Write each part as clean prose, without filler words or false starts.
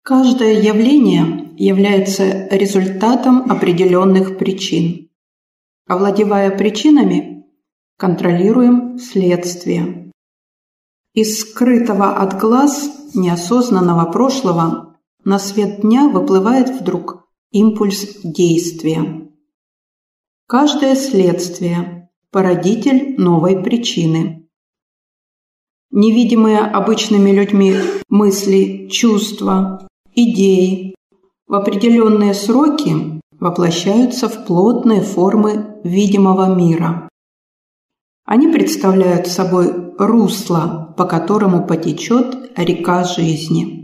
Каждое явление является результатом определенных причин. Овладевая причинами, контролируем следствие. Из скрытого от глаз неосознанного прошлого на свет дня выплывает вдруг импульс действия. Каждое следствие – породитель новой причины. Невидимые обычными людьми мысли, чувства, идеи в определенные сроки воплощаются в плотные формы видимого мира. Они представляют собой русло, по которому потечет река жизни.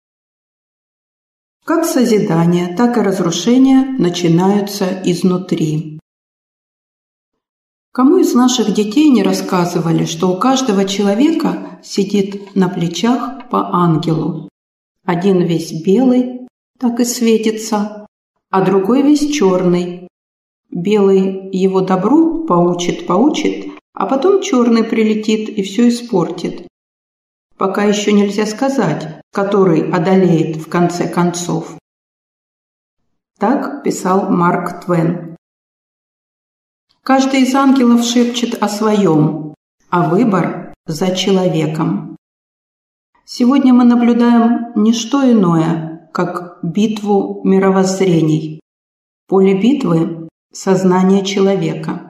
Как созидание, так и разрушение начинаются изнутри. Кому из наших детей не рассказывали, что у каждого человека сидит на плечах по ангелу? Один весь белый, так и светится, а другой весь черный. Белый его добру поучит, а потом черный прилетит и все испортит. Пока еще нельзя сказать, который одолеет в конце концов. Так писал Марк Твен. Каждый из ангелов шепчет о своем, а выбор за человеком. Сегодня мы наблюдаем не что иное, как битву мировоззрений. Поле битвы – сознание человека.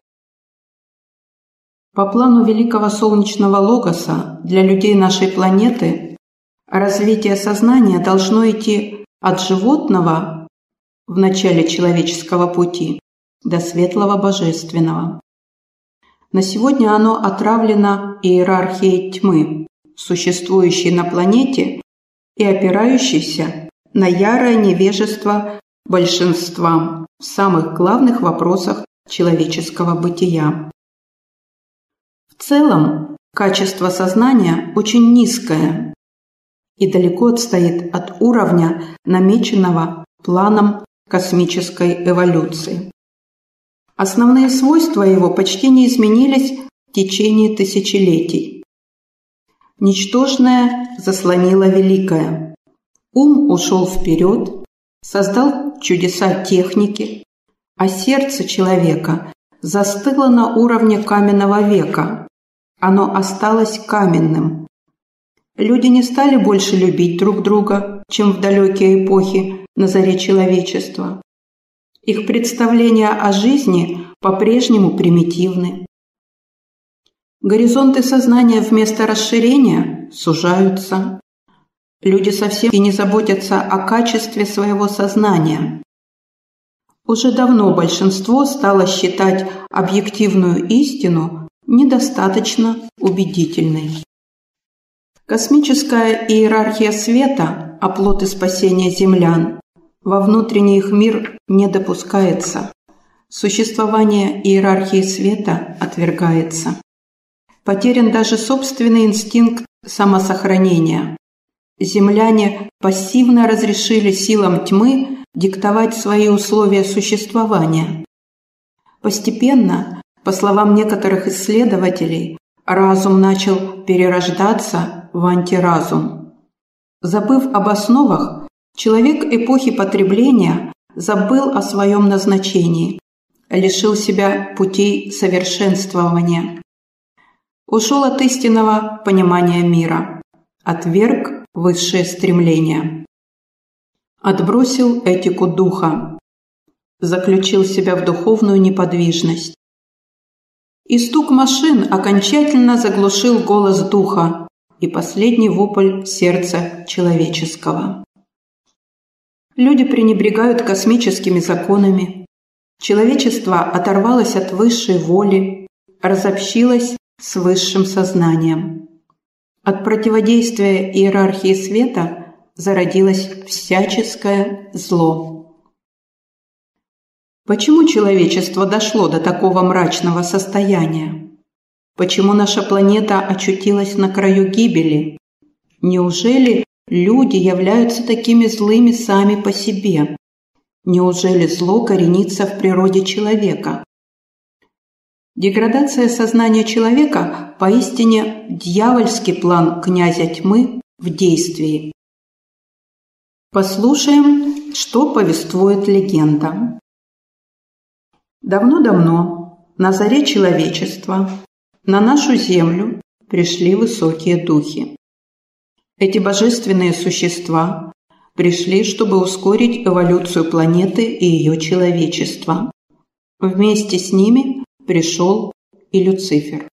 По плану великого солнечного логоса для людей нашей планеты развитие сознания должно идти от животного в начале человеческого пути до светлого божественного. На сегодня оно отравлено иерархией тьмы, существующей на планете и опирающейся на ярое невежество большинства в самых главных вопросах человеческого бытия. В целом, качество сознания очень низкое и далеко отстоит от уровня, намеченного планом космической эволюции. Основные свойства его почти не изменились в течение тысячелетий. Ничтожное заслонило великое. Ум ушел вперед, создал чудеса техники, а сердце человека застыло на уровне каменного века. Оно осталось каменным. Люди не стали больше любить друг друга, чем в далекие эпохи на заре человечества. Их представления о жизни по-прежнему примитивны. Горизонты сознания вместо расширения сужаются. Люди совсем и не заботятся о качестве своего сознания. Уже давно большинство стало считать объективную истину недостаточно убедительной. Космическая иерархия света, оплот и спасение землян, во внутренний их мир не допускается. Существование иерархии света отвергается. Потерян даже собственный инстинкт самосохранения. Земляне пассивно разрешили силам тьмы диктовать свои условия существования. Постепенно, по словам некоторых исследователей, разум начал перерождаться в антиразум. Забыв об основах, человек эпохи потребления забыл о своем назначении, лишил себя путей совершенствования. Ушел от истинного понимания мира, отверг высшее стремление. Отбросил этику духа, заключил себя в духовную неподвижность. И стук машин окончательно заглушил голос духа и последний вопль сердца человеческого. Люди пренебрегают космическими законами. Человечество оторвалось от высшей воли, разобщилось с высшим сознанием. От противодействия иерархии света зародилось всяческое зло. Почему человечество дошло до такого мрачного состояния? Почему наша планета очутилась на краю гибели? Неужели люди являются такими злыми сами по себе? Неужели зло коренится в природе человека? Деградация сознания человека поистине дьявольский план князя тьмы в действии. Послушаем, что повествует легенда. Давно-давно, на заре человечества, на нашу землю пришли высокие духи. Эти божественные существа пришли, чтобы ускорить эволюцию планеты и ее человечества. Вместе с ними пришел и Люцифер.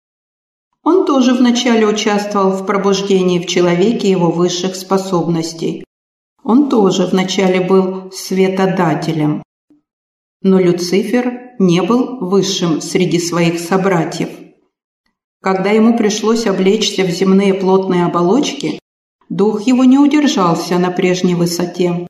Он тоже вначале участвовал в пробуждении в человеке его высших способностей. Он тоже вначале был светодателем. Но Люцифер не был высшим среди своих собратьев. Когда ему пришлось облечься в земные плотные оболочки, дух его не удержался на прежней высоте.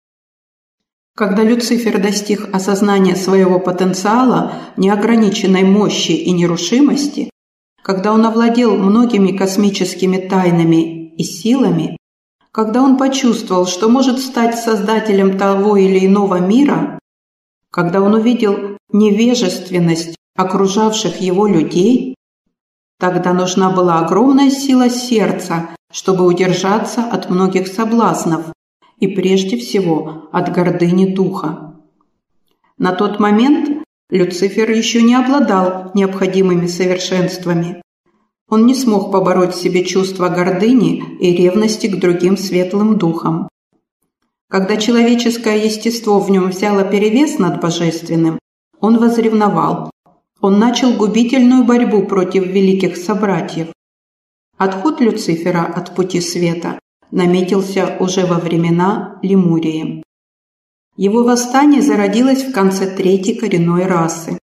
Когда Люцифер достиг осознания своего потенциала, неограниченной мощи и нерушимости, когда он овладел многими космическими тайнами и силами, когда он почувствовал, что может стать создателем того или иного мира, когда он увидел невежественность окружавших его людей, тогда нужна была огромная сила сердца, чтобы удержаться от многих соблазнов и прежде всего от гордыни духа. На тот момент Люцифер еще не обладал необходимыми совершенствами. Он не смог побороть в себе чувство гордыни и ревности к другим светлым духам. Когда человеческое естество в нем взяло перевес над божественным, он возревновал. Он начал губительную борьбу против великих собратьев. Отход Люцифера от пути света наметился уже во времена Лемурии. Его восстание зародилось в конце третьей коренной расы.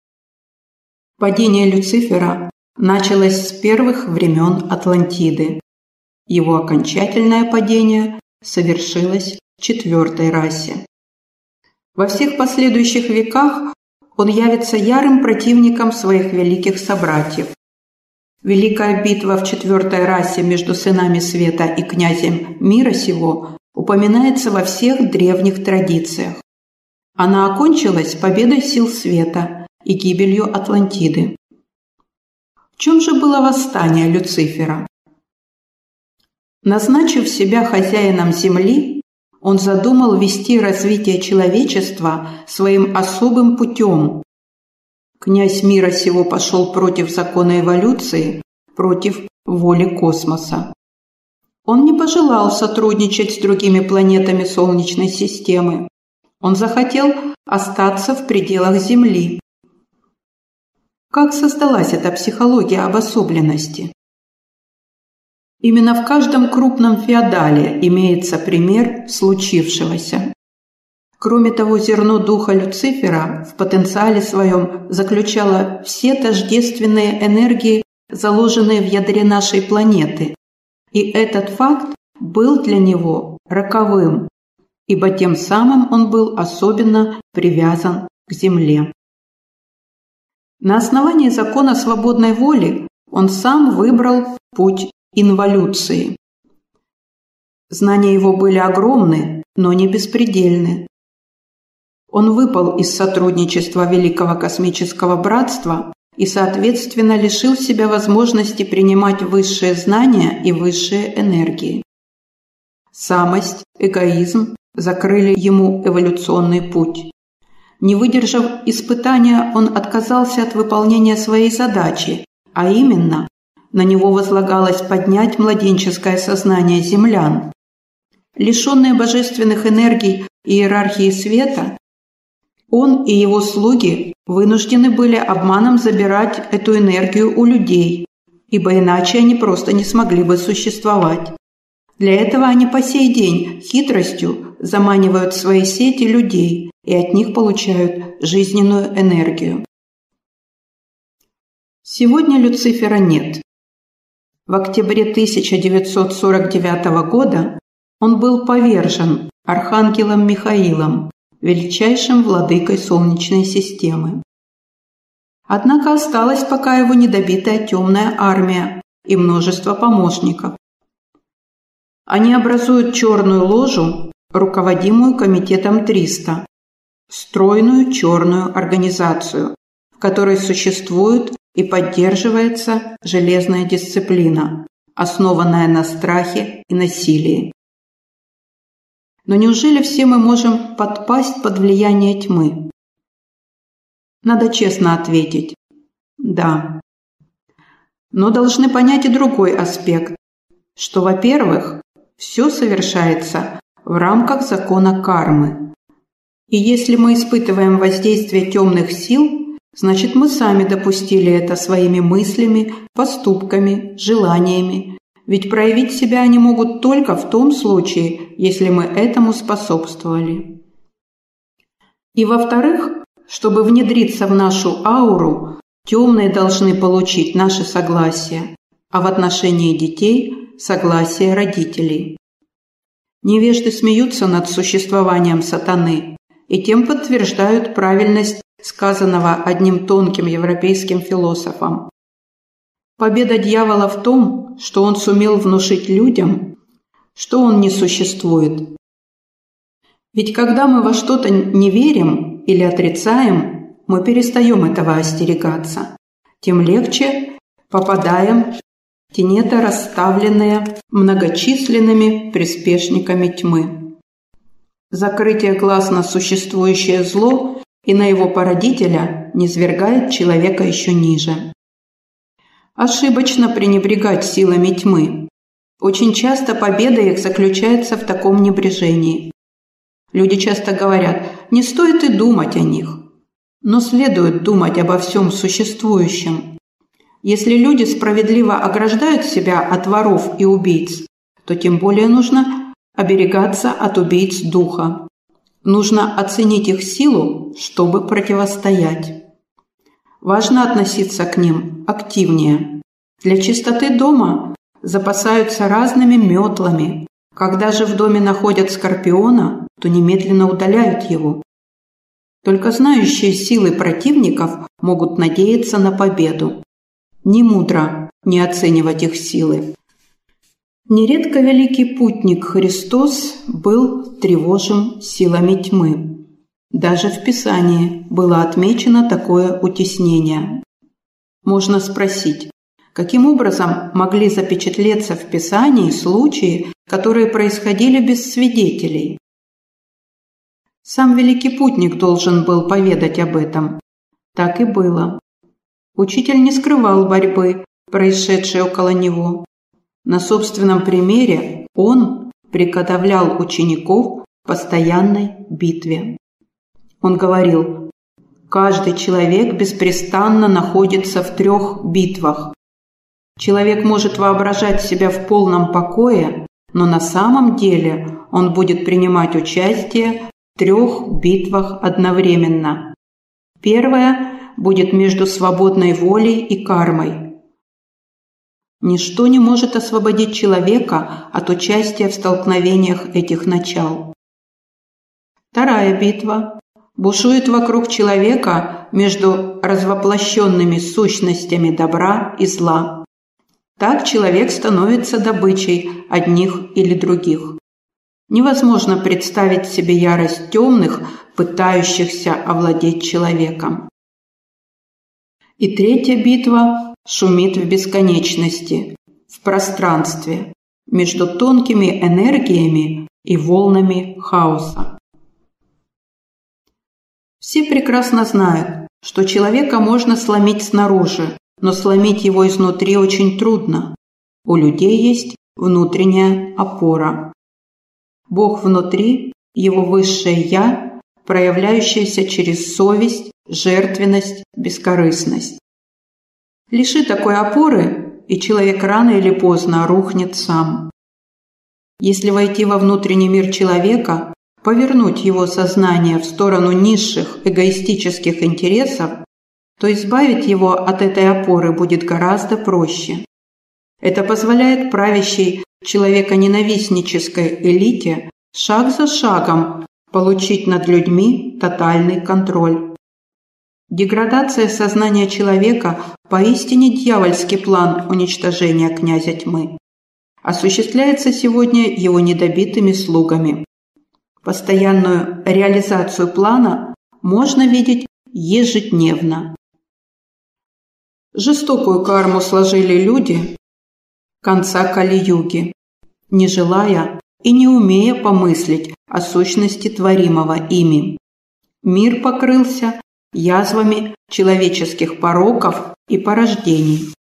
Падение Люцифера началось с первых времен Атлантиды. Его окончательное падение совершилось в четвертой расе. Во всех последующих веках он явится ярым противником своих великих собратьев. Великая битва в четвертой расе между сынами света и князем мира сего упоминается во всех древних традициях. Она окончилась победой сил света и гибелью Атлантиды. В чем же было восстание Люцифера? Назначив себя хозяином земли, он задумал вести развитие человечества своим особым путем. Князь мира сего пошел против закона эволюции, против воли космоса. Он не пожелал сотрудничать с другими планетами Солнечной системы. Он захотел остаться в пределах Земли. Как создалась эта психология обособленности? Именно в каждом крупном феодале имеется пример случившегося. Кроме того, зерно духа Люцифера в потенциале своем заключало все тождественные энергии, заложенные в ядре нашей планеты. И этот факт был для него роковым, ибо тем самым он был особенно привязан к Земле. На основании закона свободной воли он сам выбрал путь инволюции. Знания его были огромны, но не беспредельны. Он выпал из сотрудничества Великого космического братства и, соответственно, лишил себя возможности принимать высшие знания и высшие энергии. Самость, эгоизм закрыли ему эволюционный путь. Не выдержав испытания, он отказался от выполнения своей задачи, а именно, на него возлагалось поднять младенческое сознание землян. Лишенные божественных энергий и иерархии света, он и его слуги вынуждены были обманом забирать эту энергию у людей, ибо иначе они просто не смогли бы существовать. Для этого они по сей день хитростью заманивают в свои сети людей и от них получают жизненную энергию. Сегодня Люцифера нет. В октябре 1949 года он был повержен архангелом Михаилом, величайшим владыкой Солнечной системы. Однако осталась пока его недобитая темная армия и множество помощников. Они образуют черную ложу, руководимую комитетом 300, стройную черную организацию, в которой существует и поддерживается железная дисциплина, основанная на страхе и насилии. Но неужели все мы можем подпасть под влияние тьмы? Надо честно ответить – да. Но должны понять и другой аспект, что, во-первых, все совершается в рамках закона кармы. И если мы испытываем воздействие темных сил, значит, мы сами допустили это своими мыслями, поступками, желаниями. Ведь проявить себя они могут только в том случае, если мы этому способствовали. И во-вторых, чтобы внедриться в нашу ауру, темные должны получить наше согласие, а в отношении детей – согласие родителей. Невежды смеются над существованием сатаны и тем подтверждают правильность сказанного одним тонким европейским философом. Победа дьявола в том, что он сумел внушить людям, что он не существует. Ведь когда мы во что-то не верим или отрицаем, мы перестаем этого остерегаться. Тем легче попадаем в тенета, расставленные многочисленными приспешниками тьмы. Закрытие глаз на существующее зло и на его породителя низвергает человека еще ниже. Ошибочно пренебрегать силами тьмы. Очень часто победа их заключается в таком небрежении. Люди часто говорят, не стоит и думать о них. Но следует думать обо всем существующем. Если люди справедливо ограждают себя от воров и убийц, то тем более нужно оберегаться от убийц духа. Нужно оценить их силу, чтобы противостоять. Важно относиться к ним активнее. Для чистоты дома запасаются разными метлами. Когда же в доме находят скорпиона, то немедленно удаляют его. Только знающие силы противников могут надеяться на победу. Не мудро не оценивать их силы. Нередко великий путник Христос был тревожим силами тьмы. Даже в Писании было отмечено такое утеснение. Можно спросить, каким образом могли запечатлеться в Писании случаи, которые происходили без свидетелей? Сам великий путник должен был поведать об этом. Так и было. Учитель не скрывал борьбы, происшедшей около него. На собственном примере он приготовлял учеников к постоянной битве. Он говорил, каждый человек беспрестанно находится в 3 битвах. Человек может воображать себя в полном покое, но на самом деле он будет принимать участие в 3 битвах одновременно. Первая будет между свободной волей и кармой. Ничто не может освободить человека от участия в столкновениях этих начал. Вторая битва бушует вокруг человека между развоплощенными сущностями добра и зла. Так человек становится добычей одних или других. Невозможно представить себе ярость темных, пытающихся овладеть человеком. И третья битва шумит в бесконечности, в пространстве, между тонкими энергиями и волнами хаоса. Все прекрасно знают, что человека можно сломить снаружи, но сломить его изнутри очень трудно. У людей есть внутренняя опора. Бог внутри, его высшее «Я», проявляющееся через совесть, жертвенность, бескорыстность. Лиши такой опоры, и человек рано или поздно рухнет сам. Если войти во внутренний мир человека, повернуть его сознание в сторону низших эгоистических интересов, то избавить его от этой опоры будет гораздо проще. Это позволяет правящей человеконенавистнической элите шаг за шагом получить над людьми тотальный контроль. Деградация сознания человека – поистине дьявольский план уничтожения князя тьмы. Осуществляется сегодня его недобитыми слугами. Постоянную реализацию плана можно видеть ежедневно. Жестокую карму сложили люди конца Кали-юги, не желая и не умея помыслить о сущности творимого ими. Мир покрылся язвами человеческих пороков и порождений.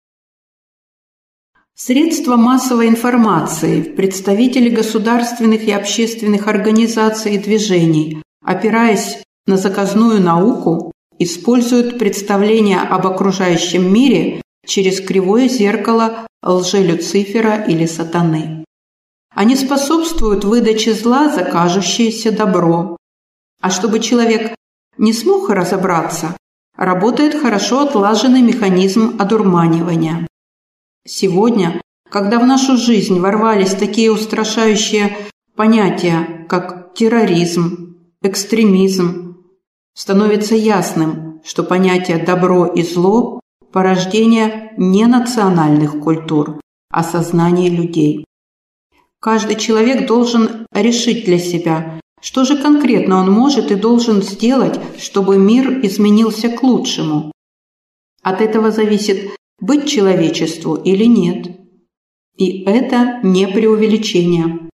Средства массовой информации, представители государственных и общественных организаций и движений, опираясь на заказную науку, используют представления об окружающем мире через кривое зеркало лже-Люцифера или сатаны. Они способствуют выдаче зла за кажущееся добро. А чтобы человек не смог разобраться, работает хорошо отлаженный механизм одурманивания. Сегодня, когда в нашу жизнь ворвались такие устрашающие понятия, как терроризм, экстремизм, становится ясным, что понятие «добро» и «зло» – порождение не национальных культур, а сознания людей. Каждый человек должен решить для себя, что же конкретно он может и должен сделать, чтобы мир изменился к лучшему. От этого зависит, быть человечеству или нет. И это не преувеличение.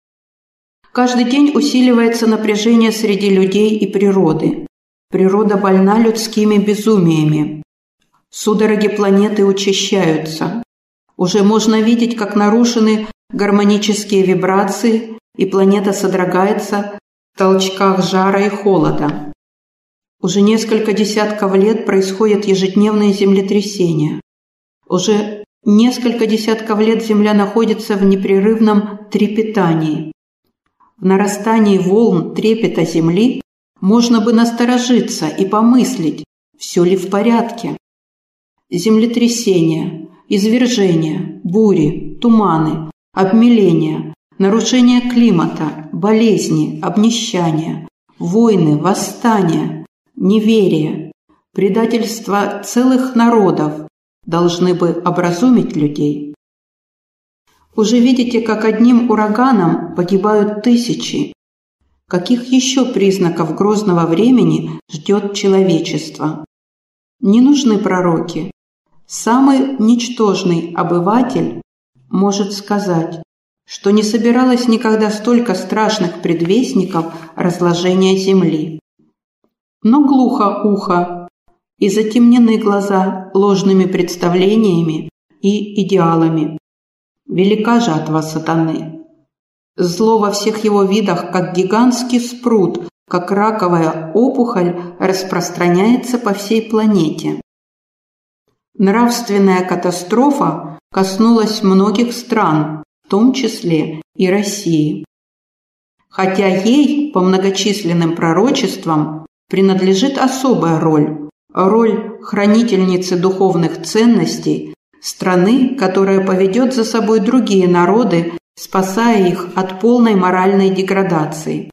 Каждый день усиливается напряжение среди людей и природы. Природа больна людскими безумиями. Судороги планеты учащаются. Уже можно видеть, как нарушены гармонические вибрации, и планета содрогается в толчках жара и холода. Уже несколько десятков лет происходят ежедневные землетрясения. Уже несколько десятков лет Земля находится в непрерывном трепетании. В нарастании волн трепета Земли можно бы насторожиться и помыслить, все ли в порядке. Землетрясения, извержения, бури, туманы, обмеления, нарушение климата, болезни, обнищание, войны, восстания, неверие, предательство целых народов должны бы образумить людей. Уже видите, как одним ураганом погибают тысячи. Каких еще признаков грозного времени ждет человечество? Не нужны пророки. Самый ничтожный обыватель может сказать, что не собиралось никогда столько страшных предвестников разложения земли. Но глухо ухо и затемнены глаза ложными представлениями и идеалами. Велика жатва сатаны. Зло во всех его видах, как гигантский спрут, как раковая опухоль, распространяется по всей планете. Нравственная катастрофа коснулась многих стран, в том числе и России. Хотя ей, по многочисленным пророчествам, принадлежит особая роль хранительницы духовных ценностей, страны, которая поведет за собой другие народы, спасая их от полной моральной деградации.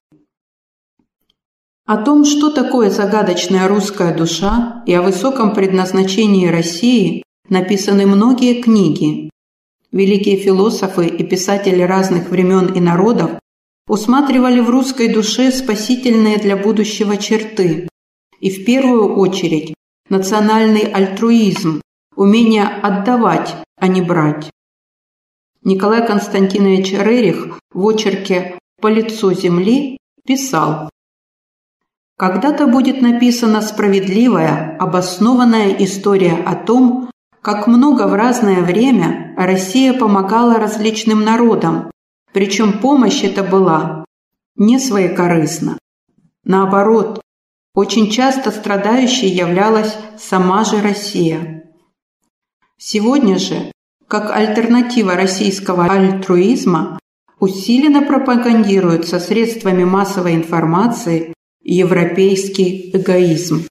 О том, что такое загадочная русская душа, и о высоком предназначении России написаны многие книги. Великие философы и писатели разных времен и народов усматривали в русской душе спасительные для будущего черты, и в первую очередь национальный альтруизм, умение отдавать, а не брать. Николай Константинович Рерих в очерке «По лицу земли» писал: «Когда-то будет написана справедливая, обоснованная история о том, как много в разное время Россия помогала различным народам, причем помощь эта была не своекорыстна. Наоборот, очень часто страдающей являлась сама же Россия. Сегодня же, как альтернатива российского альтруизма, усиленно пропагандируется средствами массовой информации европейский эгоизм».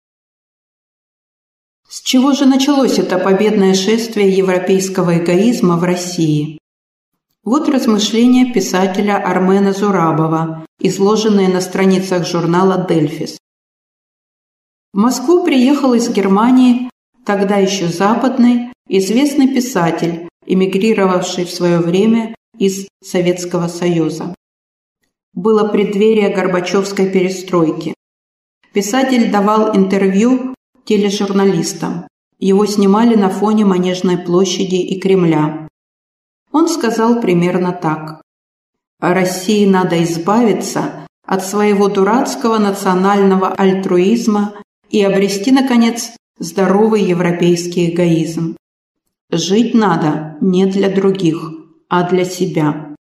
С чего же началось это победное шествие европейского эгоизма в России? Вот размышления писателя Армена Зурабова, изложенные на страницах журнала «Дельфис». В Москву приехал из Германии, тогда еще западный, известный писатель, эмигрировавший в свое время из Советского Союза. Было преддверие Горбачевской перестройки. Писатель давал интервью тележурналистам. Его снимали на фоне Манежной площади и Кремля. Он сказал примерно так: России надо избавиться от своего дурацкого национального альтруизма и обрести, наконец, здоровый европейский эгоизм. Жить надо не для других, а для себя.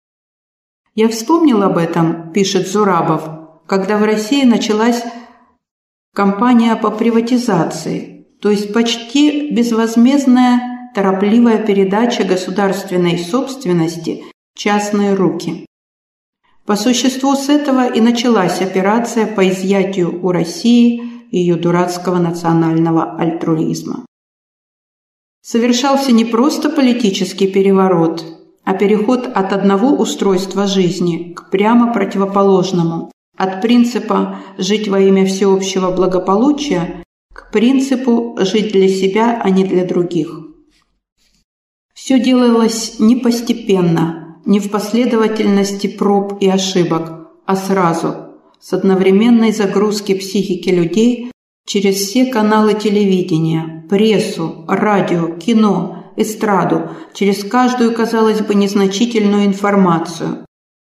«Я вспомнил об этом», – пишет Зурабов, «когда в России началась кампания по приватизации, то есть почти безвозмездная торопливая передача государственной собственности в частные руки. По существу с этого и началась операция по изъятию у России ее дурацкого национального альтруизма. Совершался не просто политический переворот, а переход от одного устройства жизни к прямо противоположному, от принципа «жить во имя всеобщего благополучия» к принципу «жить для себя, а не для других». Все делалось не постепенно, не в последовательности проб и ошибок, а сразу, с одновременной загрузки психики людей через все каналы телевидения, прессу, радио, кино, эстраду, через каждую, казалось бы, незначительную информацию.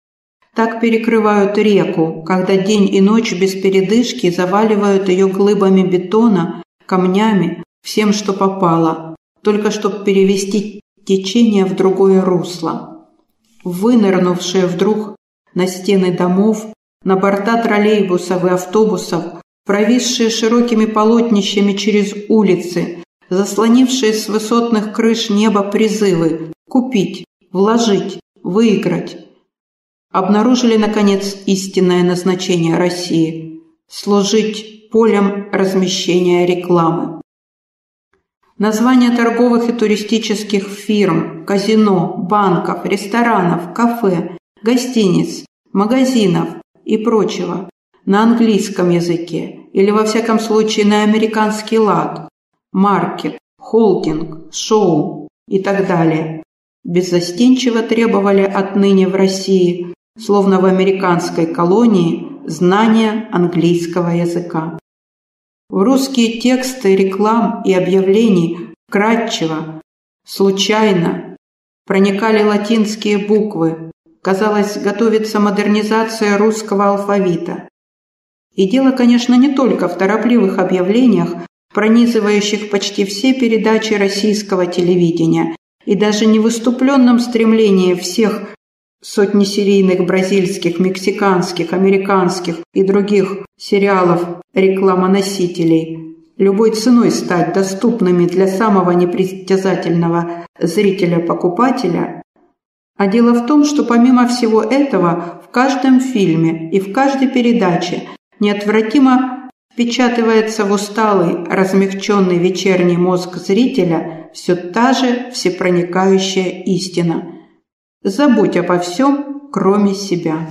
Так перекрывают реку, когда день и ночь без передышки заваливают ее глыбами бетона, камнями, всем, что попало, только чтобы перевести течение в другое русло. Вынырнувшие вдруг на стены домов, на борта троллейбусов и автобусов, провисшие широкими полотнищами через улицы, заслонившие с высотных крыш неба призывы «купить», «вложить», «выиграть», обнаружили, наконец, истинное назначение России – служить полем размещения рекламы. Названия торговых и туристических фирм, казино, банков, ресторанов, кафе, гостиниц, магазинов и прочего на английском языке или, во всяком случае, на американский лад, маркет, холдинг, шоу и так далее, беззастенчиво требовали отныне в России, словно в американской колонии, знания английского языка. В русские тексты реклам и объявлений вкратчиво, случайно проникали латинские буквы. Казалось, готовится модернизация русского алфавита. И дело, конечно, не только в торопливых объявлениях, пронизывающих почти все передачи российского телевидения, и даже не в выступленном стремлении всех сотни серийных бразильских, мексиканских, американских и других сериалов рекламоносителей любой ценой стать доступными для самого непритязательного зрителя-покупателя. А дело в том, что помимо всего этого в каждом фильме и в каждой передаче неотвратимо впечатывается в усталый, размягченный вечерний мозг зрителя все та же всепроникающая истина. Забудь обо всем, кроме себя.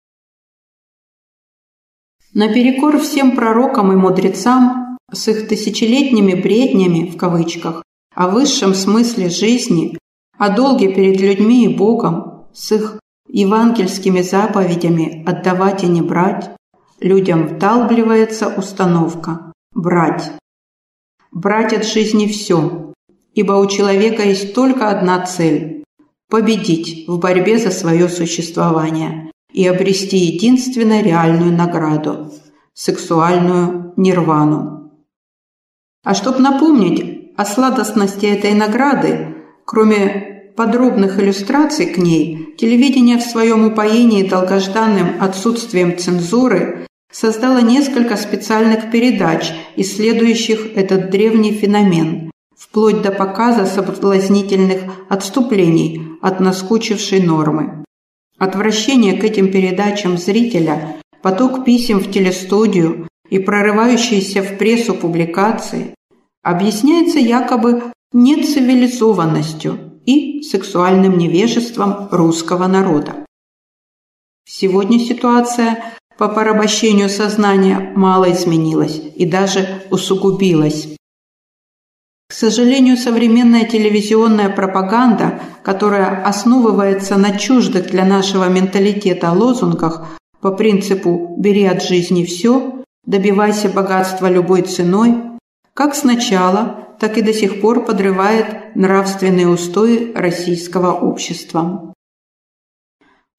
Наперекор всем пророкам и мудрецам с их тысячелетними бреднями, в кавычках, о высшем смысле жизни, о долге перед людьми и Богом, с их евангельскими заповедями «отдавать и не брать», людям вдалбливается установка «брать». Брать от жизни все, ибо у человека есть только одна цель – победить в борьбе за свое существование и обрести единственно реальную награду – сексуальную нирвану. А чтобы напомнить о сладостности этой награды, кроме подробных иллюстраций к ней, телевидение в своем упоении долгожданным отсутствием цензуры создало несколько специальных передач, исследующих этот древний феномен, вплоть до показа соблазнительных отступлений от наскучившей нормы. Отвращение к этим передачам зрителя, поток писем в телестудию и прорывающиеся в прессу публикации объясняется якобы нецивилизованностью и сексуальным невежеством русского народа. Сегодня ситуация по порабощению сознания мало изменилась и даже усугубилась. К сожалению, современная телевизионная пропаганда, которая основывается на чуждых для нашего менталитета лозунгах по принципу «бери от жизни все», «добивайся богатства любой ценой», как сначала, так и до сих пор подрывает нравственные устои российского общества.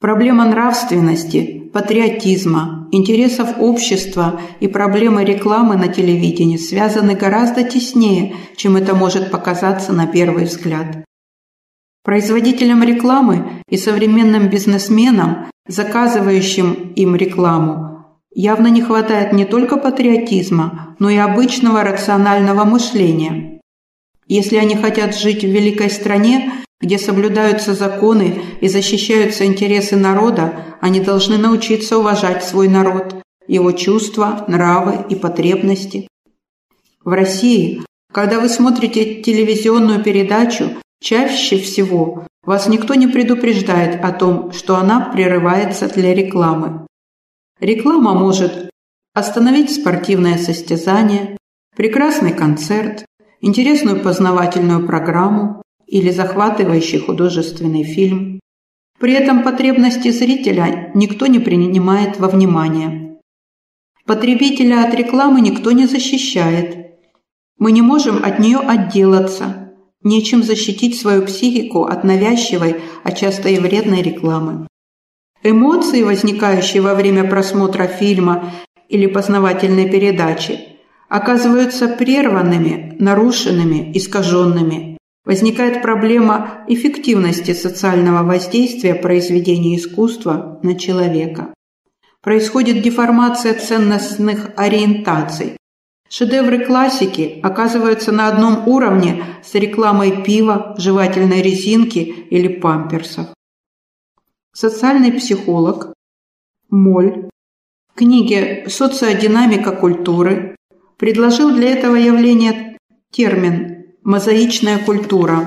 Проблема нравственности, патриотизма, интересов общества и проблемы рекламы на телевидении связаны гораздо теснее, чем это может показаться на первый взгляд. Производителям рекламы и современным бизнесменам, заказывающим им рекламу, явно не хватает не только патриотизма, но и обычного рационального мышления. Если они хотят жить в великой стране, где соблюдаются законы и защищаются интересы народа, они должны научиться уважать свой народ, его чувства, нравы и потребности. В России, когда вы смотрите телевизионную передачу, чаще всего вас никто не предупреждает о том, что она прерывается для рекламы. Реклама может остановить спортивное состязание, прекрасный концерт, интересную познавательную программу или захватывающий художественный фильм. При этом потребности зрителя никто не принимает во внимание. Потребителя от рекламы никто не защищает. Мы не можем от нее отделаться, нечем защитить свою психику от навязчивой, а часто и вредной рекламы. Эмоции, возникающие во время просмотра фильма или познавательной передачи, оказываются прерванными, нарушенными, искаженными. Возникает проблема эффективности социального воздействия произведений искусства на человека. Происходит деформация ценностных ориентаций. Шедевры классики оказываются на одном уровне с рекламой пива, жевательной резинки или памперсов. Социальный психолог Моль в книге «Социодинамика культуры» предложил для этого явления термин «мозаичная культура».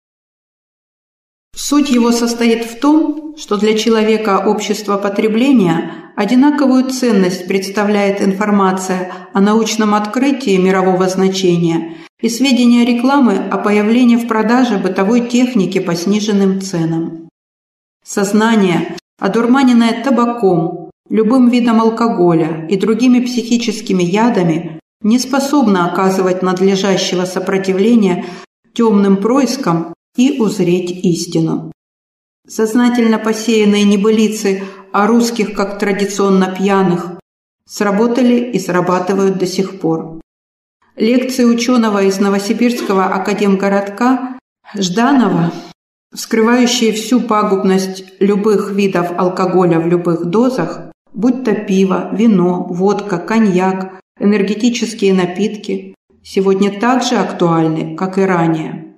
Суть его состоит в том, что для человека общества потребления одинаковую ценность представляет информация о научном открытии мирового значения и сведения рекламы о появлении в продаже бытовой техники по сниженным ценам. Сознание, одурманенное табаком, любым видом алкоголя и другими психическими ядами, не способно оказывать надлежащего сопротивления темным проискам и узреть истину. Сознательно посеянные небылицы о русских как традиционно пьяных сработали и срабатывают до сих пор. Лекции ученого из Новосибирского академгородка Жданова, вскрывающие всю пагубность любых видов алкоголя в любых дозах, будь то пиво, вино, водка, коньяк, энергетические напитки, сегодня так же актуальны, как и ранее.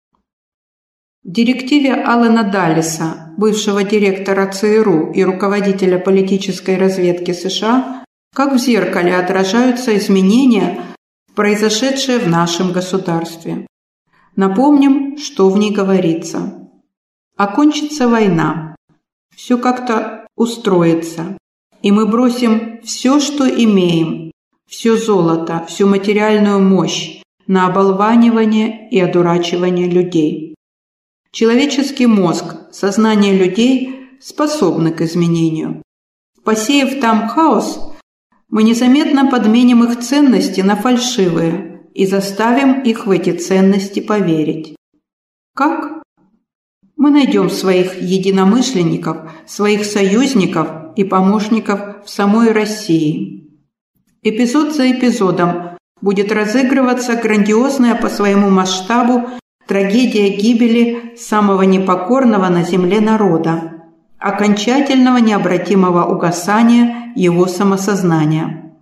В директиве Аллена Даллеса, бывшего директора ЦРУ и руководителя политической разведки США, как в зеркале отражаются изменения, произошедшие в нашем государстве. Напомним, что в ней говорится. Окончится война, все как-то устроится, и мы бросим все, что имеем, все золото, всю материальную мощь на оболванивание и одурачивание людей. Человеческий мозг, сознание людей способны к изменению. Посеяв там хаос, мы незаметно подменим их ценности на фальшивые и заставим их в эти ценности поверить. Как? Мы найдем своих единомышленников, своих союзников и помощников в самой России. Эпизод за эпизодом будет разыгрываться грандиозная по своему масштабу трагедия гибели самого непокорного на земле народа, окончательного необратимого угасания его самосознания.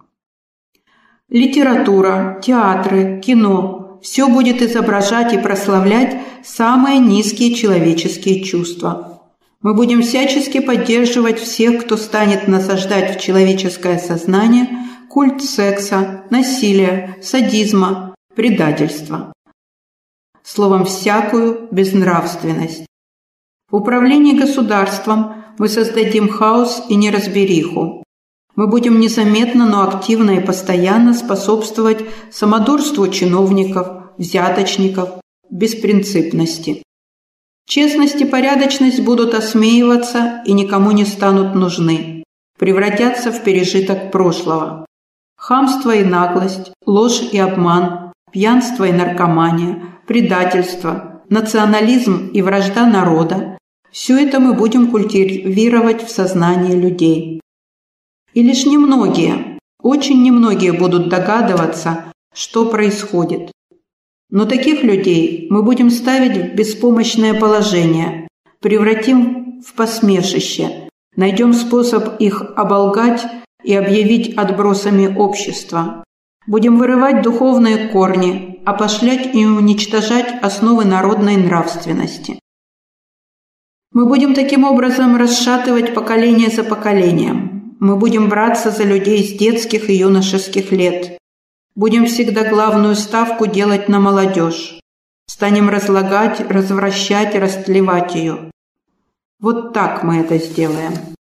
Литература, театры, кино – все будет изображать и прославлять самые низкие человеческие чувства. Мы будем всячески поддерживать всех, кто станет насаждать в человеческое сознание культ секса, насилия, садизма, предательства. Словом, всякую безнравственность. В управлении государством мы создадим хаос и неразбериху. Мы будем незаметно, но активно и постоянно способствовать самодурству чиновников, взяточников, беспринципности. Честность и порядочность будут осмеиваться и никому не станут нужны, превратятся в пережиток прошлого. Хамство и наглость, ложь и обман, пьянство и наркомания, предательство, национализм и вражда народа Все это мы будем культивировать в сознании людей. И лишь немногие, очень немногие будут догадываться, что происходит. Но таких людей мы будем ставить в беспомощное положение, превратим в посмешище, найдем способ их оболгать и объявить отбросами общества. Будем вырывать духовные корни, опошлять и уничтожать основы народной нравственности. Мы будем таким образом расшатывать поколение за поколением. Мы будем браться за людей с детских и юношеских лет. Будем всегда главную ставку делать на молодежь. Станем разлагать, развращать, растлевать ее. Вот так мы это сделаем.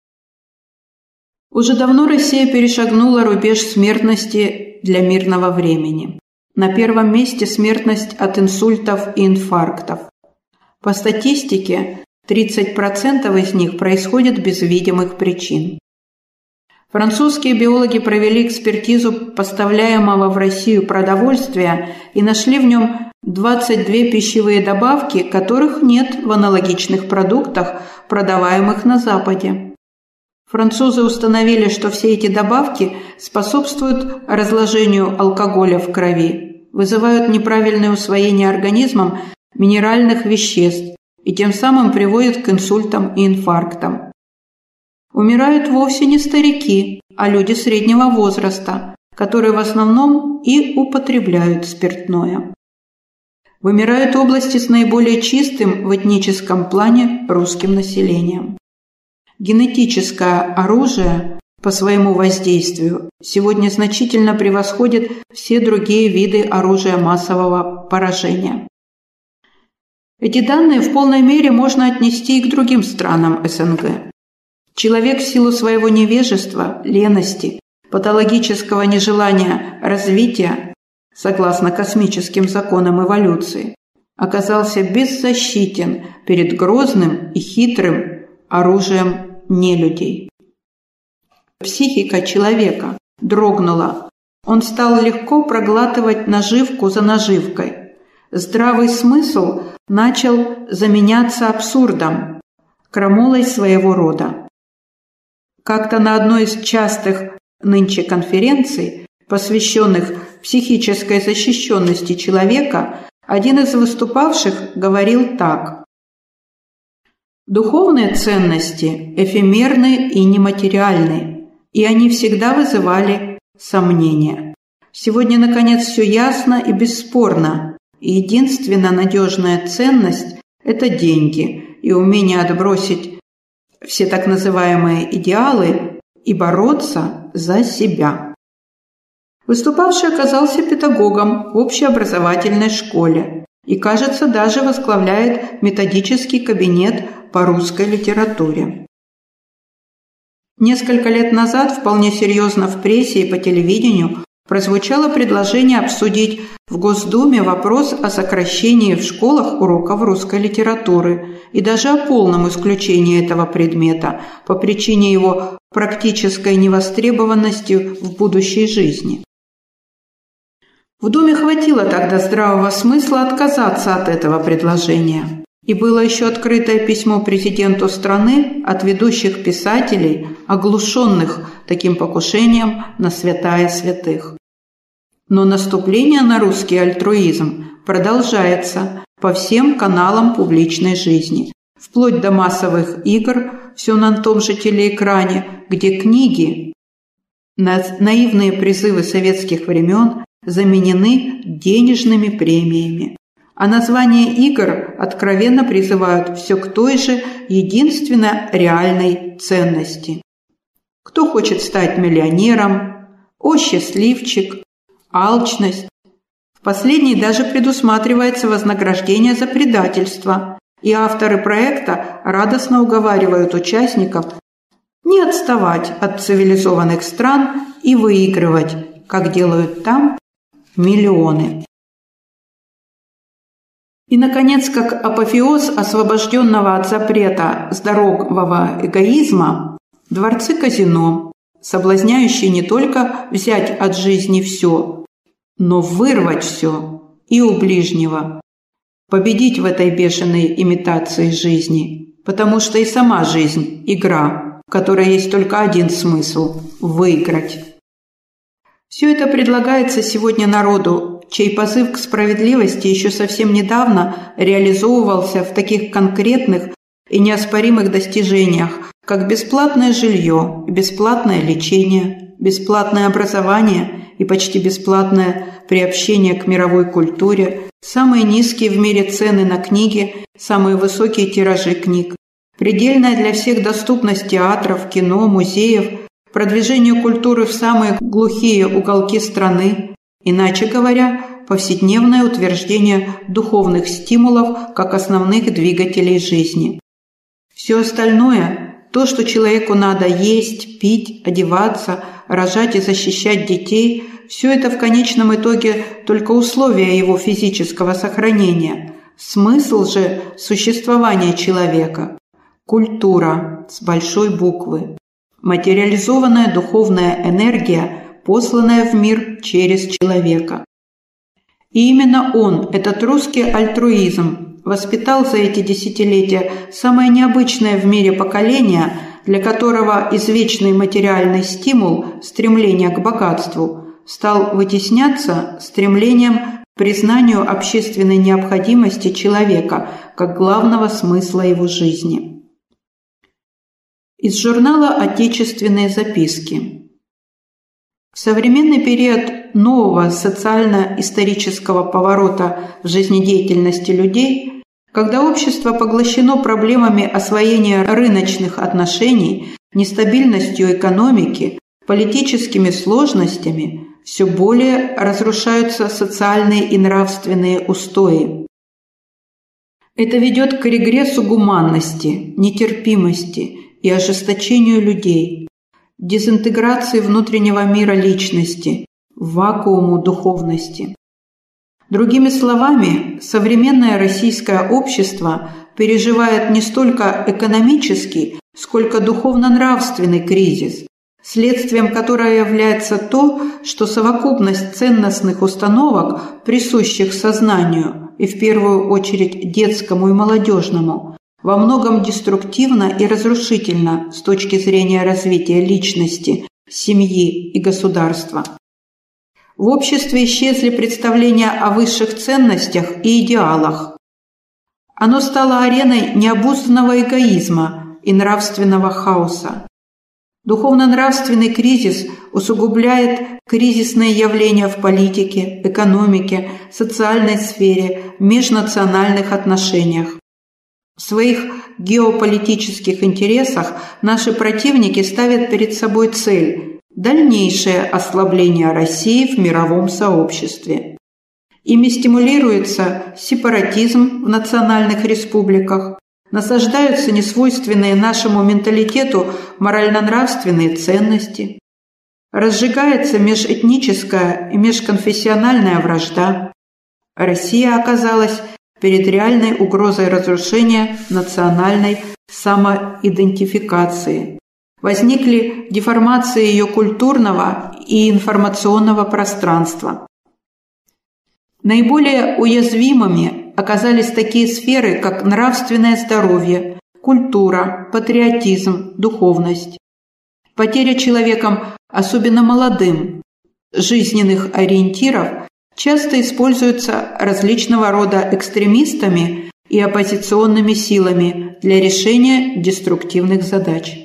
Уже давно Россия перешагнула рубеж смертности для мирного времени. На первом месте смертность от инсультов и инфарктов. По статистике, 30% из них происходят без видимых причин. Французские биологи провели экспертизу поставляемого в Россию продовольствия и нашли в нем 22 пищевые добавки, которых нет в аналогичных продуктах, продаваемых на Западе. Французы установили, что все эти добавки способствуют разложению алкоголя в крови, вызывают неправильное усвоение организмом минеральных веществ и тем самым приводят к инсультам и инфарктам. Умирают вовсе не старики, а люди среднего возраста, которые в основном и употребляют спиртное. Вымирают области с наиболее чистым в этническом плане русским населением. Генетическое оружие по своему воздействию сегодня значительно превосходит все другие виды оружия массового поражения. Эти данные в полной мере можно отнести и к другим странам СНГ. Человек в силу своего невежества, лености, патологического нежелания развития, согласно космическим законам эволюции, оказался беззащитен перед грозным и хитрым оружием нелюдей. Психика человека дрогнула. Он стал легко проглатывать наживку за наживкой. Здравый смысл начал заменяться абсурдом, крамолой своего рода. Как-то на одной из частых нынче конференций, посвященных психической защищенности человека, один из выступавших говорил так: «Духовные ценности эфемерны и нематериальны, и они всегда вызывали сомнения. Сегодня, наконец, все ясно и бесспорно, и единственная надежная ценность – это деньги и умение отбросить все так называемые идеалы и бороться за себя». Выступавший оказался педагогом в общеобразовательной школе и, кажется, даже возглавляет методический кабинет по русской литературе. Несколько лет назад вполне серьезно в прессе и по телевидению прозвучало предложение обсудить в Госдуме вопрос о сокращении в школах уроков русской литературы и даже о полном исключении этого предмета по причине его практической невостребованности в будущей жизни. В Думе хватило тогда здравого смысла отказаться от этого предложения. И было еще открытое письмо президенту страны от ведущих писателей, оглушенных таким покушением на святая святых. Но наступление на русский альтруизм продолжается по всем каналам публичной жизни, вплоть до массовых игр, все на том же телеэкране, где книги, наивные призывы советских времен заменены денежными премиями. А названия игр откровенно призывают все к той же единственно реальной ценности. Кто хочет стать миллионером? О, счастливчик! Алчность. В последней даже предусматривается вознаграждение за предательство, и авторы проекта радостно уговаривают участников не отставать от цивилизованных стран и выигрывать, как делают там, миллионы. И, наконец, как апофеоз освобожденного от запрета здорового эгоизма, дворцы-казино, соблазняющие не только взять от жизни все, но вырвать все и у ближнего, победить в этой бешеной имитации жизни потому что и сама жизнь – игра, в которой есть только один смысл – выиграть. Все это предлагается сегодня народу, чей позыв к справедливости еще совсем недавно реализовывался в таких конкретных и неоспоримых достижениях, как бесплатное жилье, бесплатное лечение, бесплатное образование и почти бесплатное приобщение к мировой культуре, самые низкие в мире цены на книги, самые высокие тиражи книг, предельная для всех доступность театров, кино, музеев, продвижение культуры в самые глухие уголки страны, иначе говоря, повседневное утверждение духовных стимулов как основных двигателей жизни. Все остальное, то, что человеку надо есть, пить, одеваться, рожать и защищать детей, все это в конечном итоге только условия его физического сохранения. Смысл же существования человека – культура с большой буквы, материализованная духовная энергия, посланная в мир через человека. И именно он, этот русский альтруизм, воспитал за эти десятилетия самое необычное в мире поколение, для которого извечный материальный стимул, стремление к богатству, стал вытесняться стремлением к признанию общественной необходимости человека как главного смысла его жизни. Из журнала «Отечественные записки». В современный период нового социально-исторического поворота в жизнедеятельности людей, когда общество поглощено проблемами освоения рыночных отношений, нестабильностью экономики, политическими сложностями, все более разрушаются социальные и нравственные устои. Это ведет к регрессу гуманности, нетерпимости и ожесточению людей, дезинтеграции внутреннего мира личности, вакууму духовности. Другими словами, современное российское общество переживает не столько экономический, сколько духовно-нравственный кризис, следствием которого является то, что совокупность ценностных установок, присущих сознанию и в первую очередь детскому и молодежному, во многом деструктивно и разрушительно с точки зрения развития личности, семьи и государства. В обществе исчезли представления о высших ценностях и идеалах. Оно стало ареной необузданного эгоизма и нравственного хаоса. Духовно-нравственный кризис усугубляет кризисные явления в политике, экономике, социальной сфере, межнациональных отношениях. В своих геополитических интересах наши противники ставят перед собой цель – дальнейшее ослабление России в мировом сообществе. Ими стимулируется сепаратизм в национальных республиках, насаждаются несвойственные нашему менталитету морально-нравственные ценности, разжигается межэтническая и межконфессиональная вражда. Россия оказалась перед реальной угрозой разрушения национальной самоидентификации. Возникли деформации ее культурного и информационного пространства. Наиболее уязвимыми оказались такие сферы, как нравственное здоровье, культура, патриотизм, духовность. Потеря человеком, особенно молодым, жизненных ориентиров часто используются различного рода экстремистами и оппозиционными силами для решения деструктивных задач.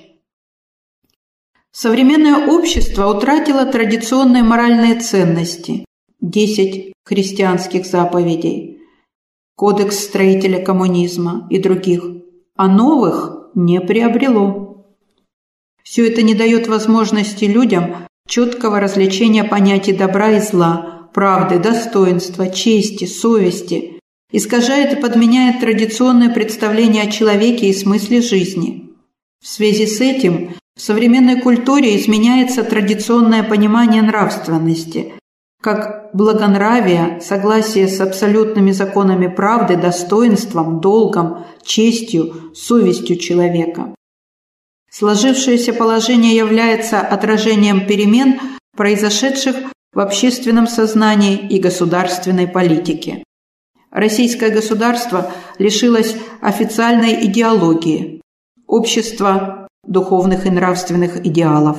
Современное общество утратило традиционные моральные ценности, 10 христианских заповедей, кодекс строителя коммунизма и других, а новых не приобрело. Все это не дает возможности людям четкого различения понятий добра и зла, правды, достоинства, чести, совести, искажает и подменяет традиционное представление о человеке и смысле жизни. В связи с этим в современной культуре изменяется традиционное понимание нравственности, как благонравие, согласие с абсолютными законами правды, достоинством, долгом, честью, совестью человека. Сложившееся положение является отражением перемен, произошедших в общественном сознании и государственной политике. Российское государство лишилось официальной идеологии, общества духовных и нравственных идеалов.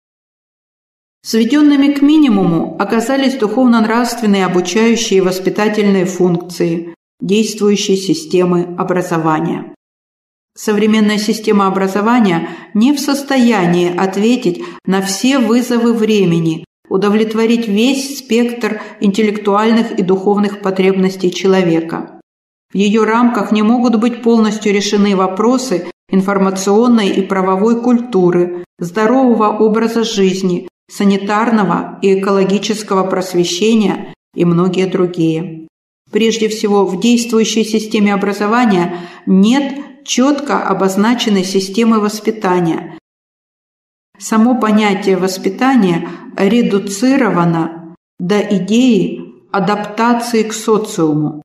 Сведенными к минимуму оказались духовно-нравственные обучающие и воспитательные функции действующей системы образования. Современная система образования не в состоянии ответить на все вызовы времени, удовлетворить весь спектр интеллектуальных и духовных потребностей человека. В ее рамках не могут быть полностью решены вопросы информационной и правовой культуры, здорового образа жизни, санитарного и экологического просвещения и многие другие. Прежде всего, в действующей системе образования нет четко обозначенной системы воспитания. Само понятие воспитания редуцировано до идеи адаптации к социуму.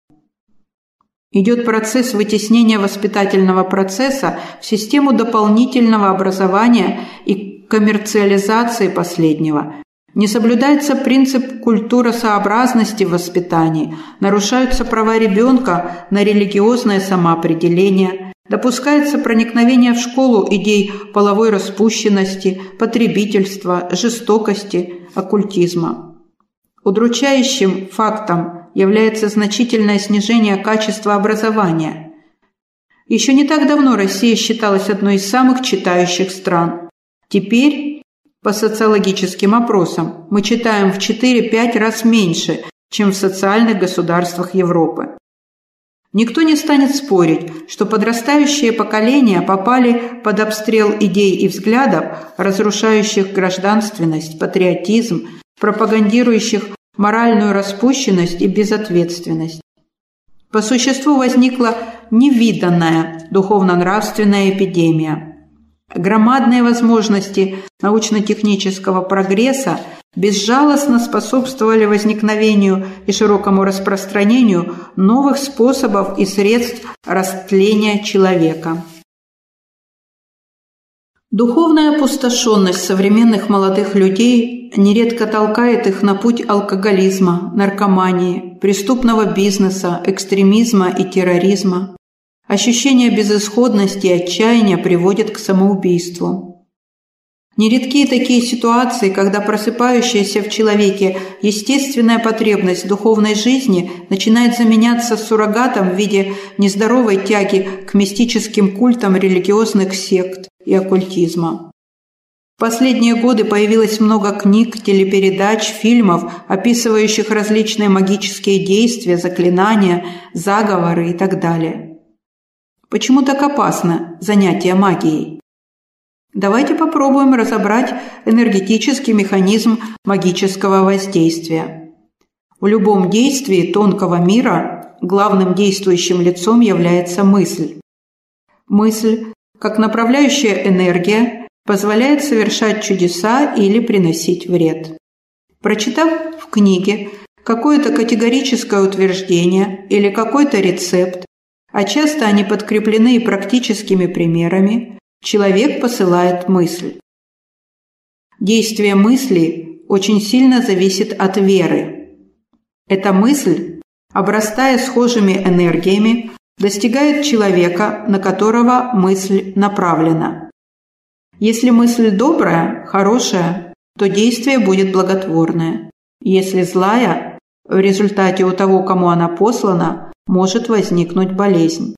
Идет процесс вытеснения воспитательного процесса в систему дополнительного образования и коммерциализации последнего. Не соблюдается принцип культуросообразности в воспитании, нарушаются права ребенка на религиозное самоопределение, допускается проникновение в школу идей половой распущенности, потребительства, жестокости, оккультизма. Удручающим фактом является значительное снижение качества образования. Еще не так давно Россия считалась одной из самых читающих стран. Теперь, по социологическим опросам, мы читаем в 4-5 раз меньше, чем в социальных государствах Европы. Никто не станет спорить, что подрастающие поколения попали под обстрел идей и взглядов, разрушающих гражданственность, патриотизм, пропагандирующих моральную распущенность и безответственность. По существу возникла невиданная духовно-нравственная эпидемия. Громадные возможности научно-технического прогресса безжалостно способствовали возникновению и широкому распространению новых способов и средств растления человека. Духовная опустошенность современных молодых людей нередко толкает их на путь алкоголизма, наркомании, преступного бизнеса, экстремизма и терроризма. Ощущение безысходности и отчаяния приводит к самоубийству. Нередки такие ситуации, когда просыпающаяся в человеке естественная потребность в духовной жизни начинает заменяться суррогатом в виде нездоровой тяги к мистическим культам религиозных сект и оккультизма. В последние годы появилось много книг, телепередач, фильмов, описывающих различные магические действия, заклинания, заговоры и так далее. Почему так опасно занятие магией? Давайте попробуем разобрать энергетический механизм магического воздействия. В любом действии тонкого мира главным действующим лицом является мысль. Мысль, как направляющая энергия, позволяет совершать чудеса или приносить вред. Прочитав в книге какое-то категорическое утверждение или какой-то рецепт, а часто они подкреплены и практическими примерами, человек посылает мысль. Действие мысли очень сильно зависит от веры. Эта мысль, обрастая схожими энергиями, достигает человека, на которого мысль направлена. Если мысль добрая, хорошая, то действие будет благотворное. Если злая, в результате у того, кому она послана, может возникнуть болезнь.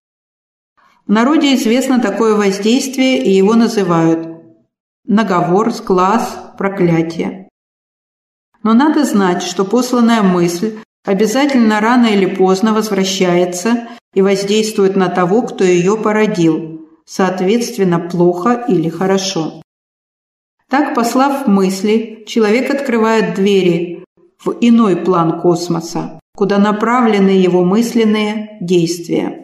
В народе известно такое воздействие, и его называют наговор, сглаз, проклятие. Но надо знать, что посланная мысль обязательно рано или поздно возвращается и воздействует на того, кто ее породил, соответственно, плохо или хорошо. Так, послав мысли, человек открывает двери в иной план космоса, куда направлены его мысленные действия.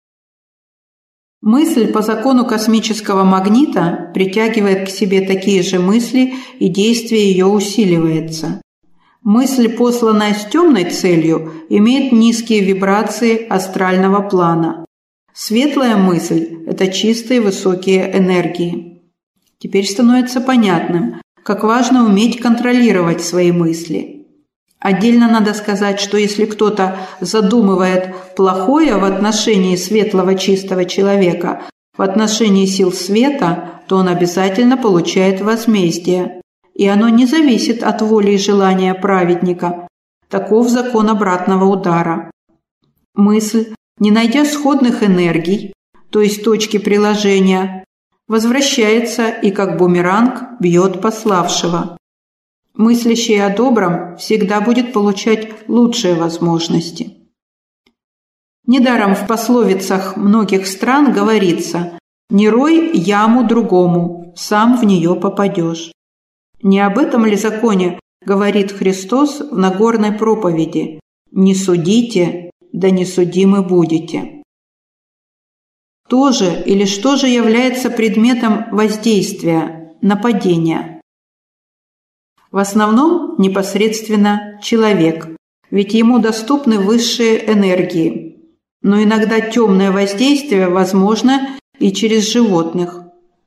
Мысль по закону космического магнита притягивает к себе такие же мысли, и действие ее усиливается. Мысль, посланная с темной целью, имеет низкие вибрации астрального плана. Светлая мысль – это чистые высокие энергии. Теперь становится понятным, как важно уметь контролировать свои мысли. Отдельно надо сказать, что если кто-то задумывает плохое в отношении светлого чистого человека, в отношении сил света, то он обязательно получает возмездие. И оно не зависит от воли и желания праведника. Таков закон обратного удара. Мысль, не найдя сходных энергий, то есть точки приложения, возвращается и как бумеранг бьет пославшего. Мыслящий о добром всегда будет получать лучшие возможности. Недаром в пословицах многих стран говорится «Не рой яму другому, сам в нее попадешь». Не об этом ли законе говорит Христос в Нагорной проповеди «Не судите, да не судимы будете». Кто же или что же является предметом воздействия, нападения? В основном непосредственно человек, ведь ему доступны высшие энергии. Но иногда темное воздействие возможно и через животных.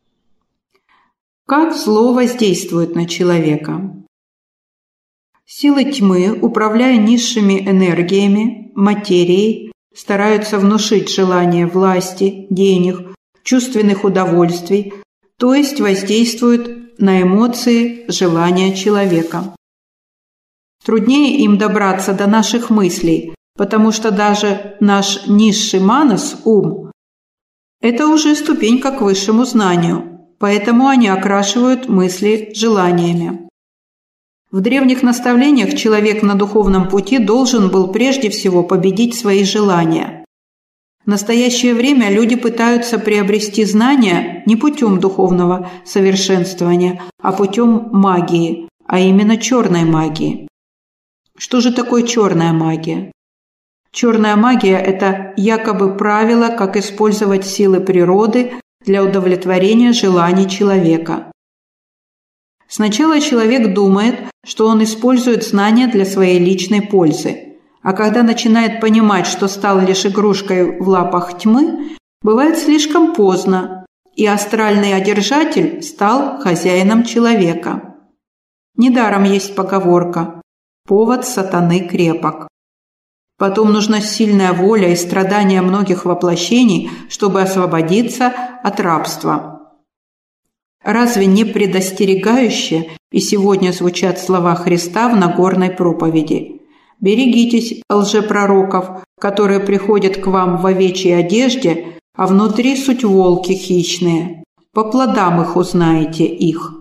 Как зло воздействует на человека? Силы тьмы, управляя низшими энергиями, материей, стараются внушить желание власти, денег, чувственных удовольствий, то есть воздействуют на эмоции, желания человека. Труднее им добраться до наших мыслей, потому что даже наш низший манас, ум, это уже ступенька к высшему знанию, поэтому они окрашивают мысли желаниями. В древних наставлениях человек на духовном пути должен был прежде всего победить свои желания. В настоящее время люди пытаются приобрести знания не путем духовного совершенствования, а путем магии, а именно черной магии. Что же такое черная магия? Черная магия – это якобы правило, как использовать силы природы для удовлетворения желаний человека. Сначала человек думает, что он использует знания для своей личной пользы, а когда начинает понимать, что стал лишь игрушкой в лапах тьмы, бывает слишком поздно, и астральный одержатель стал хозяином человека. Недаром есть поговорка «повод сатаны крепок». Потом нужна сильная воля и страдания многих воплощений, чтобы освободиться от рабства. Разве не предостерегающе и сегодня звучат слова Христа в Нагорной проповеди? «Берегитесь лжепророков, которые приходят к вам в овечьей одежде, а внутри суть волки хищные. По плодам их узнаете их».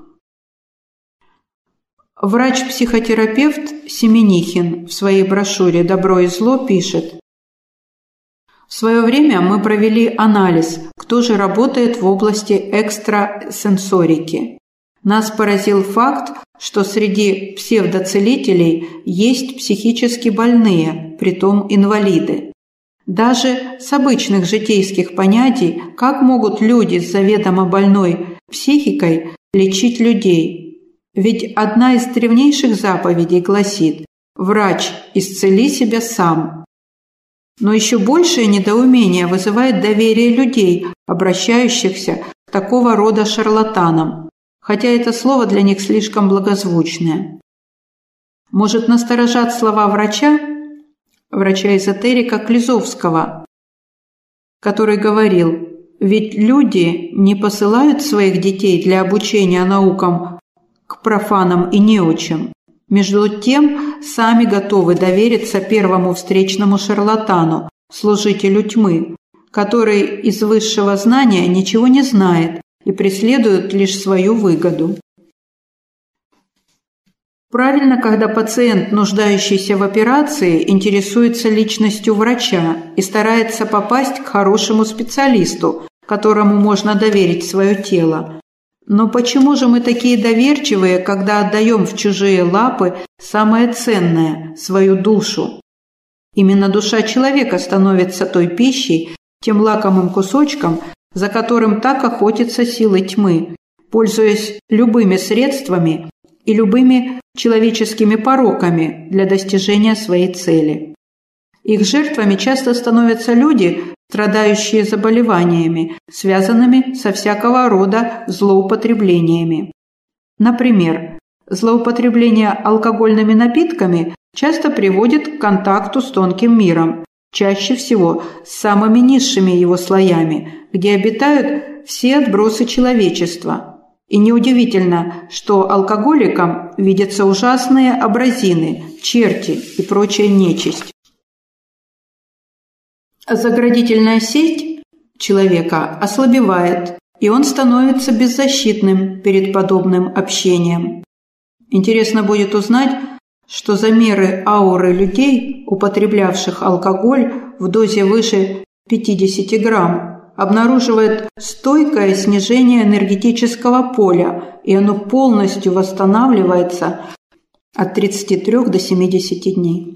Врач-психотерапевт Семенихин в своей брошюре «Добро и зло» пишет: «В свое время мы провели анализ, кто же работает в области экстрасенсорики. Нас поразил факт, что среди псевдоцелителей есть психически больные, притом инвалиды. Даже с обычных житейских понятий, как могут люди с заведомо больной психикой лечить людей? Ведь одна из древнейших заповедей гласит: «Врач, исцели себя сам». Но еще большее недоумение вызывает доверие людей, обращающихся к такого рода шарлатанам, хотя это слово для них слишком благозвучное. Может насторожат слова врача-эзотерика Клизовского, который говорил: «Ведь люди не посылают своих детей для обучения наукам к профанам и неучам. Между тем, сами готовы довериться первому встречному шарлатану, служителю тьмы, который из высшего знания ничего не знает и преследует лишь свою выгоду». Правильно, когда пациент, нуждающийся в операции, интересуется личностью врача и старается попасть к хорошему специалисту, которому можно доверить свое тело. Но почему же мы такие доверчивые, когда отдаем в чужие лапы самое ценное – свою душу? Именно душа человека становится той пищей, тем лакомым кусочком, за которым так охотятся силы тьмы, пользуясь любыми средствами и любыми человеческими пороками для достижения своей цели. Их жертвами часто становятся люди, страдающие заболеваниями, связанными со всякого рода злоупотреблениями. Например, злоупотребление алкогольными напитками часто приводит к контакту с тонким миром, чаще всего с самыми низшими его слоями, где обитают все отбросы человечества. И неудивительно, что алкоголикам видятся ужасные абразины, черти и прочая нечисть. Заградительная сеть человека ослабевает, и он становится беззащитным перед подобным общением. Интересно будет узнать, что замеры ауры людей, употреблявших алкоголь в дозе выше 50 грамм, обнаруживает стойкое снижение энергетического поля, и оно полностью восстанавливается от 33 до 70 дней.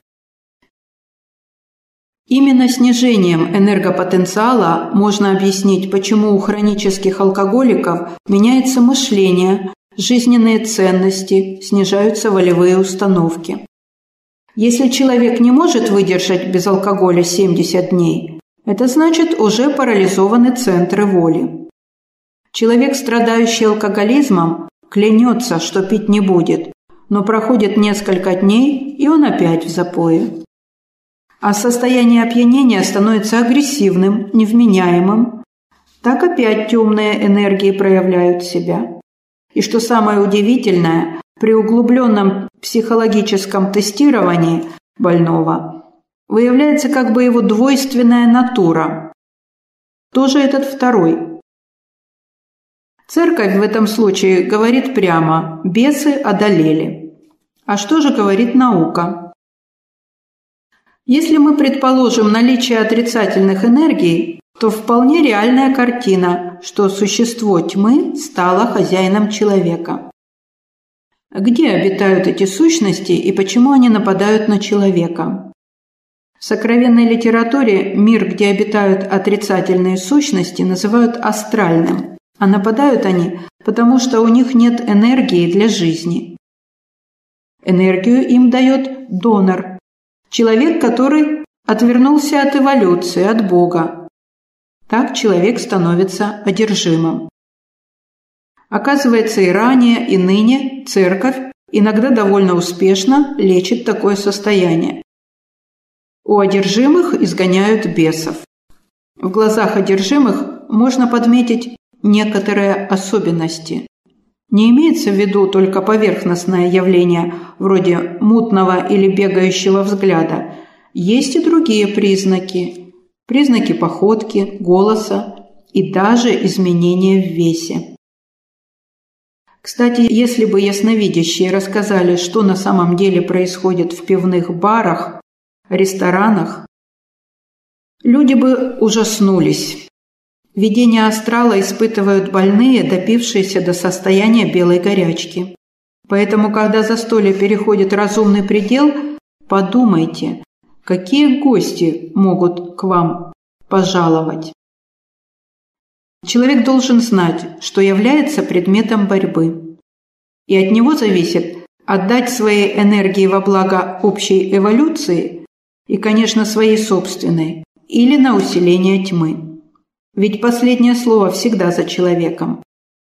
Именно снижением энергопотенциала можно объяснить, почему у хронических алкоголиков меняется мышление, жизненные ценности, снижаются волевые установки. Если человек не может выдержать без алкоголя 70 дней, это значит, уже парализованы центры воли. Человек, страдающий алкоголизмом, клянется, что пить не будет, но проходит несколько дней, и он опять в запое. А состояние опьянения становится агрессивным, невменяемым. Так опять темные энергии проявляют себя. И что самое удивительное, при углубленном психологическом тестировании больного выявляется как бы его двойственная натура. Кто же этот второй? Церковь в этом случае говорит прямо: бесы одолели. А что же говорит наука? Если мы предположим наличие отрицательных энергий, то вполне реальная картина, что существо тьмы стало хозяином человека. Где обитают эти сущности и почему они нападают на человека? В сокровенной литературе мир, где обитают отрицательные сущности, называют астральным, а нападают они, потому что у них нет энергии для жизни. Энергию им дает донор, человек, который отвернулся от эволюции, от Бога. Так человек становится одержимым. Оказывается, и ранее, и ныне церковь иногда довольно успешно лечит такое состояние. У одержимых изгоняют бесов. В глазах одержимых можно подметить некоторые особенности. Не имеется в виду только поверхностное явление, вроде мутного или бегающего взгляда. Есть и другие признаки. Признаки походки, голоса и даже изменения в весе. Кстати, если бы ясновидящие рассказали, что на самом деле происходит в пивных барах, ресторанах, люди бы ужаснулись. Видение астрала испытывают больные, допившиеся до состояния белой горячки. Поэтому, когда застолье переходит разумный предел, подумайте, какие гости могут к вам пожаловать. Человек должен знать, что является предметом борьбы, и от него зависит отдать свои энергии во благо общей эволюции и, конечно, своей собственной, или на усиление тьмы. Ведь последнее слово всегда за человеком.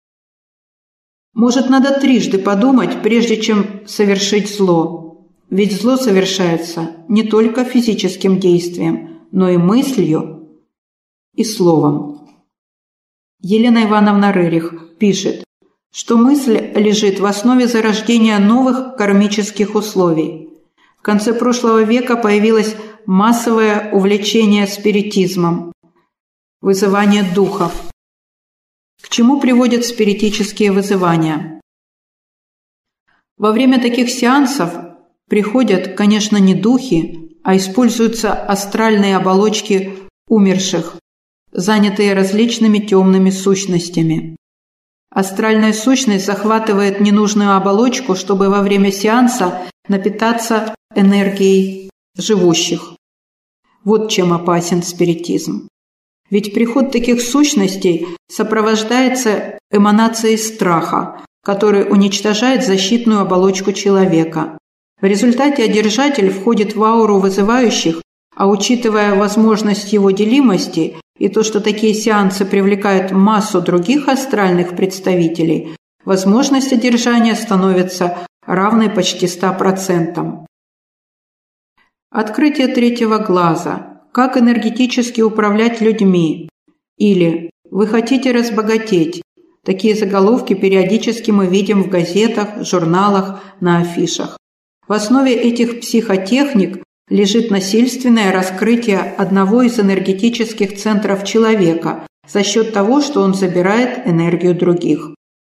Может, надо трижды подумать, прежде чем совершить зло. Ведь зло совершается не только физическим действием, но и мыслью и словом. Елена Ивановна Рерих пишет, что мысль лежит в основе зарождения новых кармических условий. В конце прошлого века появилось массовое увлечение спиритизмом, вызывание духов. К чему приводят спиритические вызывания? Во время таких сеансов приходят, конечно, не духи, а используются астральные оболочки умерших, занятые различными темными сущностями. Астральная сущность захватывает ненужную оболочку, чтобы во время сеанса напитаться энергией живущих. Вот чем опасен спиритизм. Ведь приход таких сущностей сопровождается эманацией страха, который уничтожает защитную оболочку человека. В результате одержатель входит в ауру вызывающих, а учитывая возможность его делимости и то, что такие сеансы привлекают массу других астральных представителей, возможность одержания становится равной почти 100%. Открытие третьего глаза, как энергетически управлять людьми, или «Вы хотите разбогатеть». Такие заголовки периодически мы видим в газетах, журналах, на афишах. В основе этих психотехник лежит насильственное раскрытие одного из энергетических центров человека за счет того, что он забирает энергию других.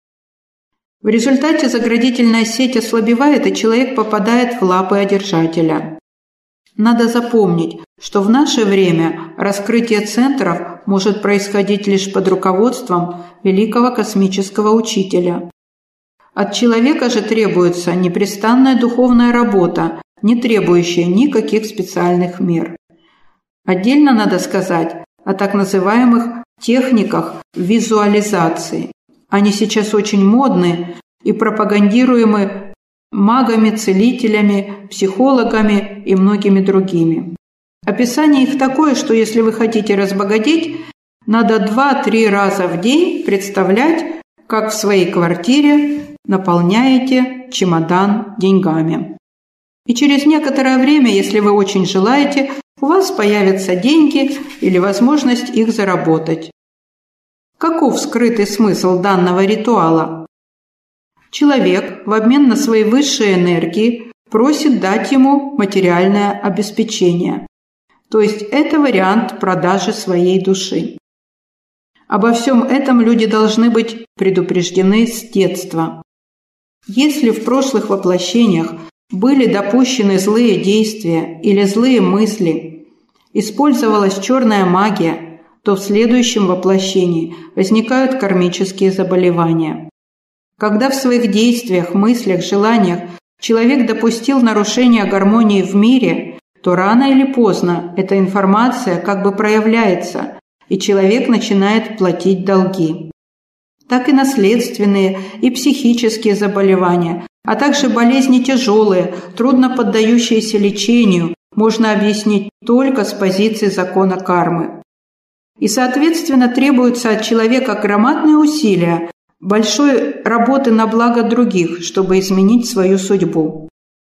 В результате заградительная сеть ослабевает, и человек попадает в лапы одержателя. Надо запомнить, что в наше время раскрытие центров может происходить лишь под руководством великого космического учителя. От человека же требуется непрестанная духовная работа, не требующая никаких специальных мер. Отдельно надо сказать о так называемых техниках визуализации. Они сейчас очень модны и пропагандируемы магами, целителями, психологами и многими другими. Описание их такое, что если вы хотите разбогатеть, надо 2-3 раза в день представлять, как в своей квартире наполняете чемодан деньгами. И через некоторое время, если вы очень желаете, у вас появятся деньги или возможность их заработать. Каков скрытый смысл данного ритуала? Человек в обмен на свои высшие энергии просит дать ему материальное обеспечение. То есть это вариант продажи своей души. Обо всем этом люди должны быть предупреждены с детства. Если в прошлых воплощениях были допущены злые действия или злые мысли, использовалась черная магия, то в следующем воплощении возникают кармические заболевания. Когда в своих действиях, мыслях, желаниях человек допустил нарушение гармонии в мире, то рано или поздно эта информация как бы проявляется, и человек начинает платить долги. Так и наследственные и психические заболевания, а также болезни тяжелые, трудно поддающиеся лечению, можно объяснить только с позиции закона кармы. И, соответственно, требуются от человека громадные усилия, большой работы на благо других, чтобы изменить свою судьбу.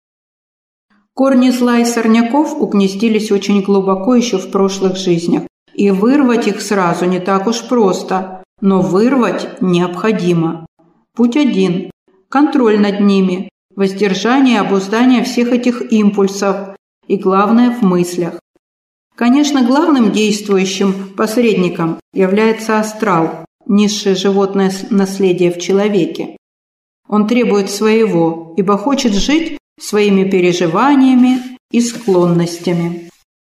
Корни зла и сорняков угнездились очень глубоко еще в прошлых жизнях, и вырвать их сразу не так уж просто, но вырвать необходимо. Путь один – контроль над ними, воздержание и обуздание всех этих импульсов, и главное – в мыслях. Конечно, главным действующим посредником является астрал, низшее животное наследие в человеке. Он требует своего, ибо хочет жить своими переживаниями и склонностями.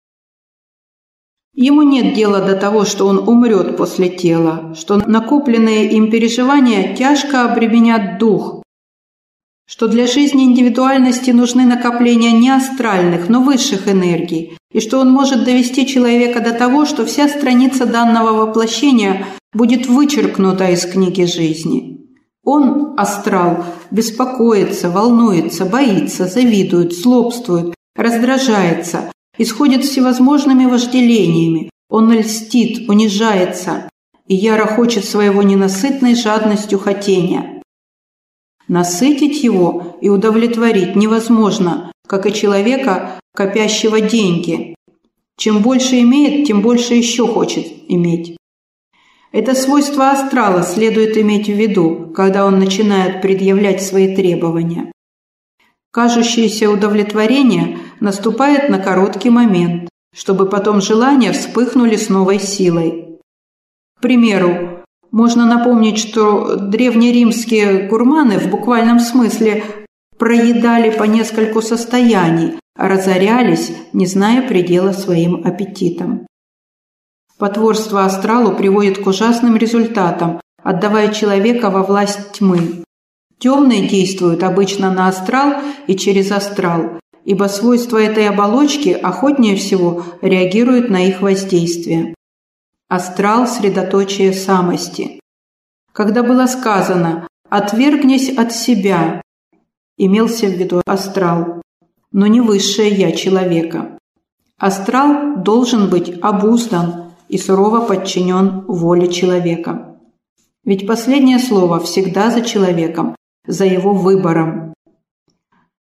Ему нет дела до того, что он умрет после тела, что накопленные им переживания тяжко обременят дух, что для жизни индивидуальности нужны накопления не астральных, но высших энергий, и что он может довести человека до того, что вся страница данного воплощения будет вычеркнута из книги жизни. Он, астрал, беспокоится, волнуется, боится, завидует, злобствует, раздражается, исходит всевозможными вожделениями, он льстит, унижается и яро хочет своего ненасытной жадностью хотения. Насытить его и удовлетворить невозможно, как и человека, копящего деньги. Чем больше имеет, тем больше еще хочет иметь. Это свойство астрала следует иметь в виду, когда он начинает предъявлять свои требования. Кажущееся удовлетворение наступает на короткий момент, чтобы потом желания вспыхнули с новой силой. К примеру, можно напомнить, что древнеримские гурманы в буквальном смысле проедали по нескольку состояний, а разорялись, не зная предела своим аппетитам. Потворство астралу приводит к ужасным результатам, отдавая человека во власть тьмы. Темные действуют обычно на астрал и через астрал, ибо свойства этой оболочки охотнее всего реагируют на их воздействие. Астрал – средоточие самости. Когда было сказано «отвергнись от себя», имелся в виду астрал, но не высшее «я» человека. Астрал должен быть обуздан и сурово подчинен воле человека. Ведь последнее слово всегда за человеком, за его выбором.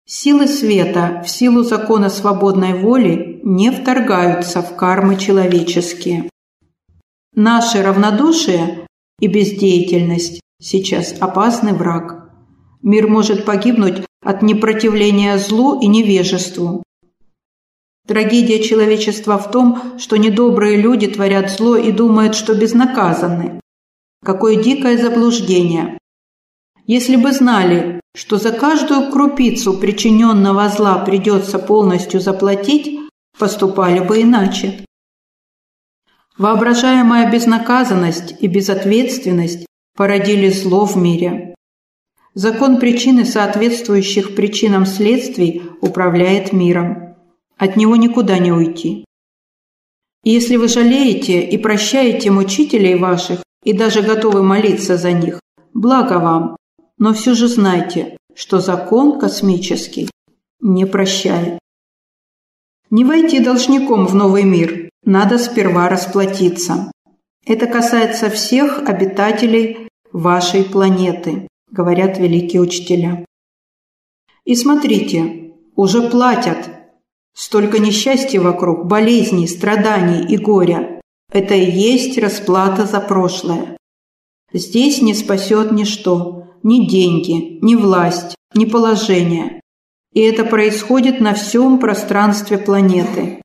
Силы света в силу закона свободной воли не вторгаются в кармы человеческие. Наше равнодушие и бездеятельность сейчас опасный враг. Мир может погибнуть от непротивления злу и невежеству. Трагедия человечества в том, что недобрые люди творят зло и думают, что безнаказанны. Какое дикое заблуждение! Если бы знали, что за каждую крупицу причиненного зла придется полностью заплатить, поступали бы иначе. Воображаемая безнаказанность и безответственность породили зло в мире. Закон причины соответствующих причинам следствий управляет миром. От него никуда не уйти. И если вы жалеете и прощаете мучителей ваших и даже готовы молиться за них, благо вам, но все же знайте, что закон космический не прощает. Не войти должником в новый мир, надо сперва расплатиться. Это касается всех обитателей вашей планеты, говорят великие учителя. И смотрите, уже платят. Столько несчастья вокруг, болезней, страданий и горя. Это и есть расплата за прошлое. Здесь не спасет ничто, ни деньги, ни власть, ни положение. И это происходит на всем пространстве планеты.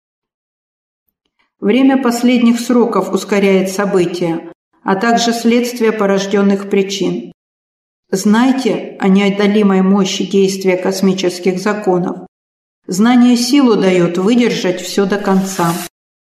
Время последних сроков ускоряет события, а также следствие порожденных причин. Знайте о неотдалимой мощи действия космических законов. Знание силу дает выдержать все до конца.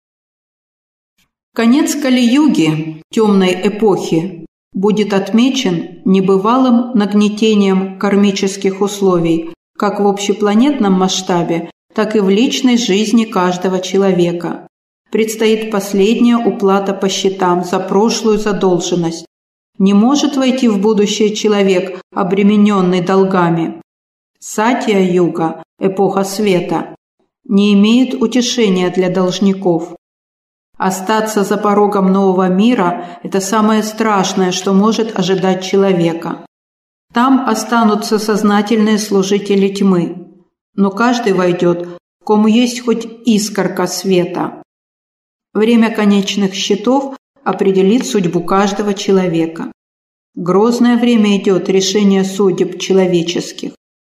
Конец Кали-юги, темной эпохи, будет отмечен небывалым нагнетением кармических условий как в общепланетном масштабе, так и в личной жизни каждого человека. Предстоит последняя уплата по счетам за прошлую задолженность. Не может войти в будущее человек, обремененный долгами. Сатья-юга, эпоха света, не имеет утешения для должников. Остаться за порогом нового мира – это самое страшное, что может ожидать человека. Там останутся сознательные служители тьмы, но каждый войдет, кому есть хоть искорка света. Время конечных счетов определит судьбу каждого человека. Грозное время идет решение судеб человеческих.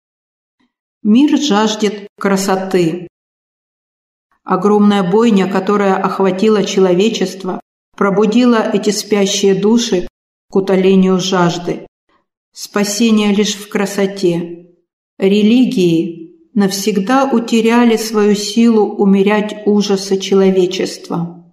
Мир жаждет красоты. Огромная бойня, которая охватила человечество, пробудила эти спящие души к утолению жажды. Спасение лишь в красоте. Религии навсегда утеряли свою силу умерять ужасы человечества.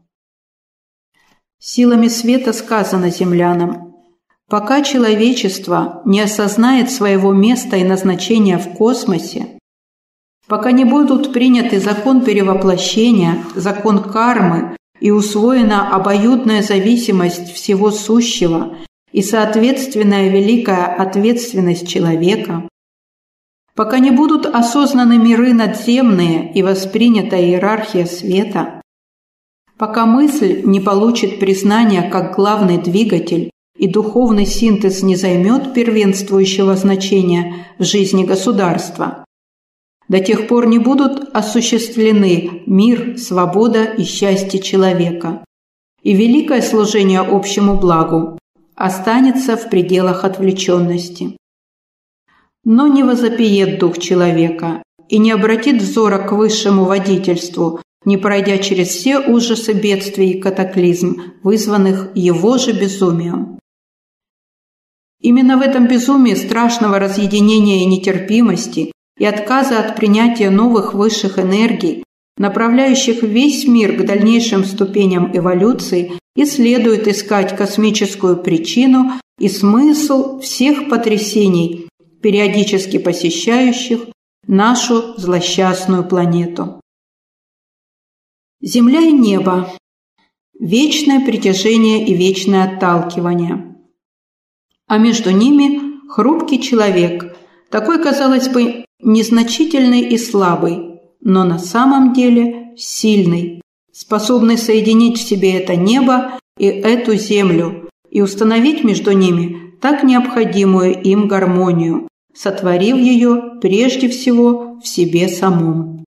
Силами света сказано землянам: пока человечество не осознает своего места и назначения в космосе, пока не будут приняты закон перевоплощения, закон кармы и усвоена обоюдная зависимость всего сущего и соответственная великая ответственность человека, пока не будут осознаны миры надземные и воспринята иерархия света, пока мысль не получит признания как главный двигатель и духовный синтез не займет первенствующего значения в жизни государства, до тех пор не будут осуществлены мир, свобода и счастье человека, и великое служение общему благу останется в пределах отвлеченности. Но не возопиет дух человека и не обратит взора к высшему водительству, не пройдя через все ужасы бедствий и катаклизм, вызванных его же безумием. Именно в этом безумии страшного разъединения и нетерпимости и отказа от принятия новых высших энергий, направляющих весь мир к дальнейшим ступеням эволюции, и следует искать космическую причину и смысл всех потрясений, периодически посещающих нашу злосчастную планету. Земля и небо – вечное притяжение и вечное отталкивание. А между ними хрупкий человек, такой, казалось бы, незначительный и слабый, но на самом деле сильный, способный соединить в себе это небо и эту землю и установить между ними так необходимую им гармонию, сотворив ее прежде всего в себе самом.